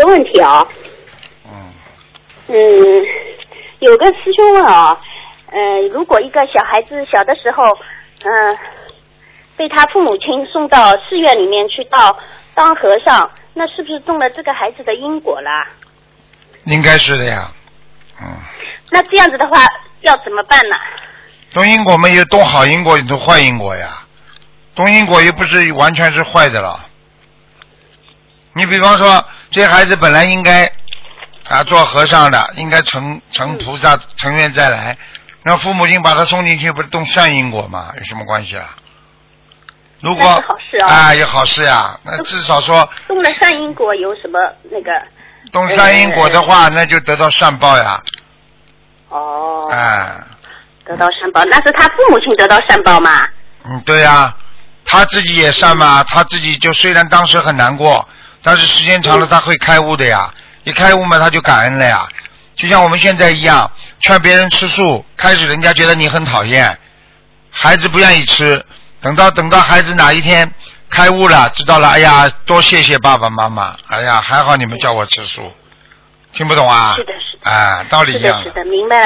个问题啊。有个师兄问啊，如果一个小孩子小的时候，被他父母亲送到寺院里面去当和尚，那是不是中了这个孩子的因果啦？ 应该是的呀。 那这样子的话要怎么办呢？ 动因果嘛，有动好因果，有动坏因果呀。动因果又不是完全是坏的了。你比方说，这孩子本来应该做和尚的，应该成菩萨，成愿再来，那父母亲把他送进去，不是动善因果吗？有什么关系啊？如果那是好事啊， 有好事呀，那至少说动了善因果有什么那个？ 动善因果的话，那就得到善报呀。 得到善报，那是他父母亲得到善报嘛？ 对呀，他自己也善嘛，他自己就虽然当时很难过，但是时间长了他会开悟的呀。一开悟嘛，他就感恩了呀。就像我们现在一样，劝别人吃素，开始人家觉得你很讨厌，孩子不愿意吃，等到孩子哪一天开悟了，知道了，哎呀，多谢谢爸爸妈妈，哎呀，还好你们叫我吃素，听不懂啊？ 是的，是的。 道理一样的。 是的，明白了。